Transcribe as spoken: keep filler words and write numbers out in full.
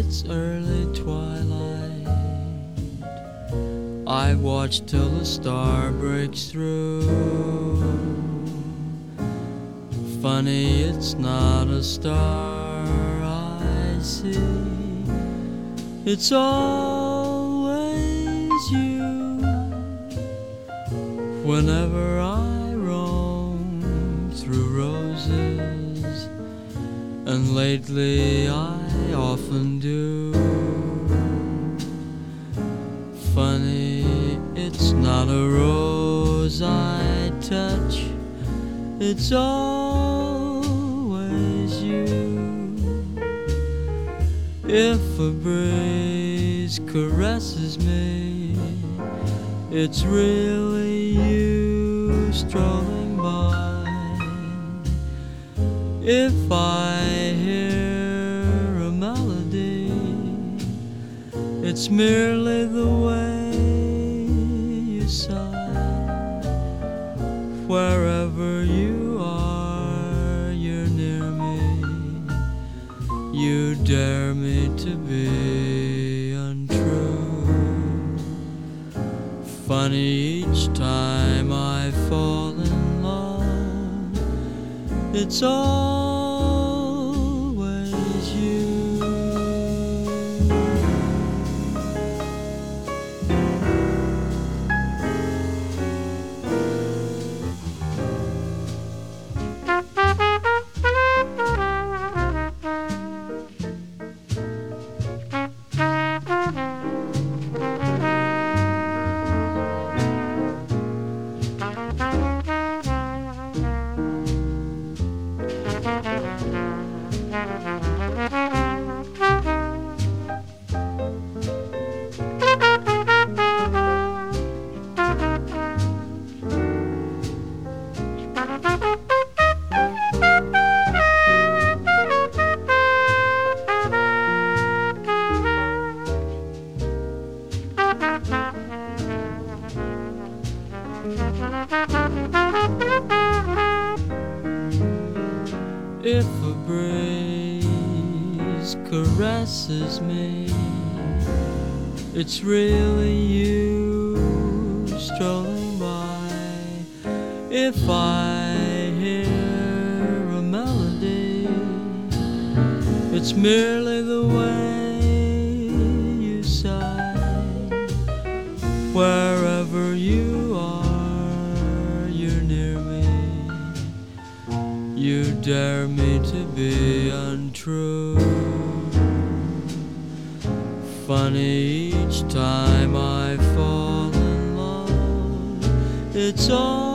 its early twilight. I watch till the star breaks through. Funny, it's not a star I see. It's always you. Whenever I roam through roses, and lately I often do. Funny, it's not a rose I touch, it's always you. If a breeze caresses me, it's really you strolling by. If I hear a melody, it's merely the way you sigh. Wherever you are, you're near me. You dare me to be untrue. Funny, each time I fall in love, it's always you. If a breeze caresses me, it's really you strolling by. If I hear a melody, it's merely the way you sigh. Wherever you are, you're near me. You dare me to be untrue. Funny, each time I fall in love, it's all